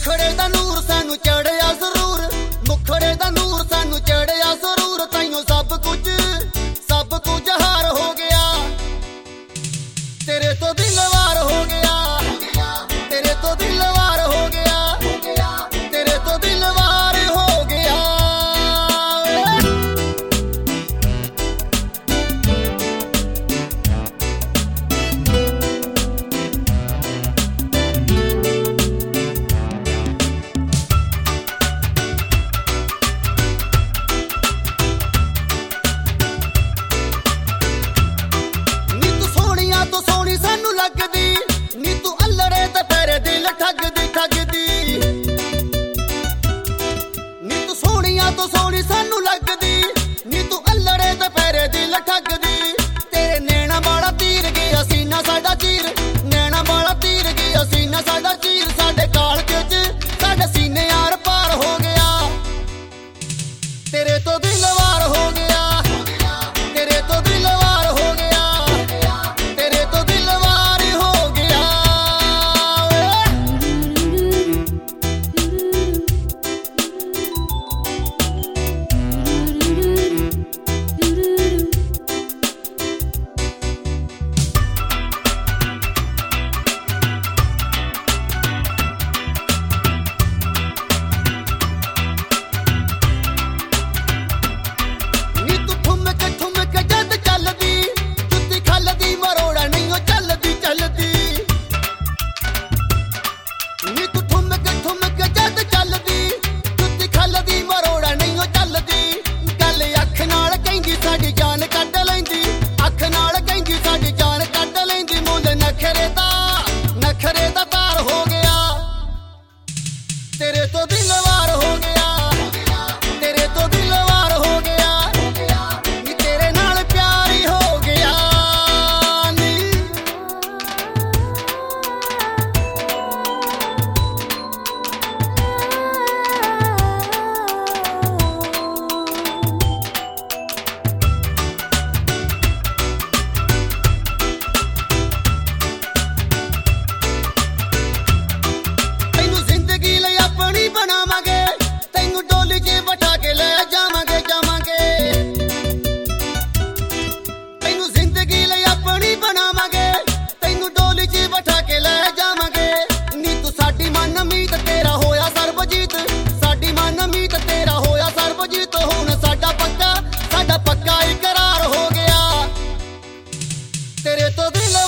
मुखड़े दा नूर सानू चढ़िया जरूर, मुखड़े दा नूर सानू चढ़िया जरूर। ताइयों सब कुछ हार हो गया, तेरे तो दिल वार हो गया, तेरे तो दिल वार हो गया, तेरे तो दिल वार हो गया। तो सोनी सानू लगदी नी तू अल्लड़े ते तेरे दिल ठगदी ठगदी। नी तू सोनिया तो सोनी सानू लगदी नी तू अल्लड़े ते तेरे दिल ठगदी। तेरे नैना वाला तीर गया सीना साडा चीर, नैना वाला तीर गया सीना साडा चीर। साडे कालजे च साडे सीने आर पार हो गया, तेरे तो दिल वार हो गया, तेरे तो दिल वार हो गया। तेरे तो दिल वार हो गया, तेरे तो दिल वार हो गया, नी तेरे नाल प्यार ही हो गया नी। बनावांगे तैनू डोली च बैठा के ले जावांगे जावांगे। तैनू जिंदगी लई अपनी बनावांगे, तैनू डोली च बैठा के ले जावांगे। नी तू साडी मन मीत तेरा होया सर्बजीत, साडी मन मीत तेरा होया सर्बजीत। हुण साडा पक्का इकरार हो गया, तेरे तो दिल